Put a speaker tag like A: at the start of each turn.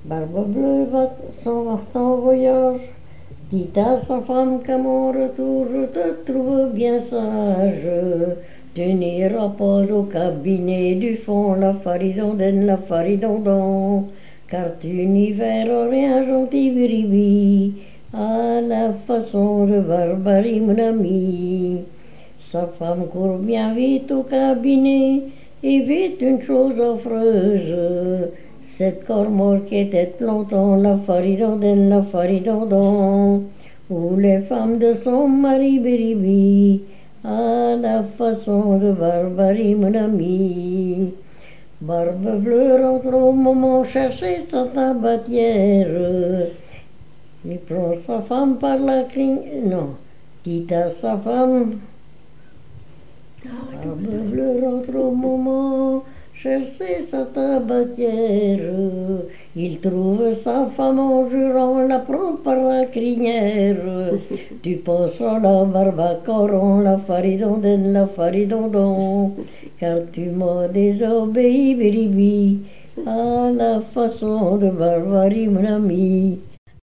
A: Barbe bleue s'en va en voyage, dit à sa femme qu'à mon retour je te trouve bien sage. Tu n'iras pas au cabinet du fond, la faridondaine, la faridondon, car tu n'y verras rien gentil biribi, à la façon de Barbarie mon ami. Sa femme court bien vite au cabinet et vit une chose affreuse. Cette cormore qui était longtemps la faridondaine, la faridondon, où les femmes de son mari biribi, à la façon de Barbarie mon ami. Barbe bleue rentre au moment chercher sa tabatière. Il prend sa femme par la crinière, non, dit à sa femme. Barbe bleue rentre au moment chercher sa tabatière. Il trouve sa femme en jurant, la prend par la crinière. Tu passeras la barbe à coron, la faridondaine, la faridondon, car tu m'as désobéi, biribi, à la façon de Barbarie mon ami.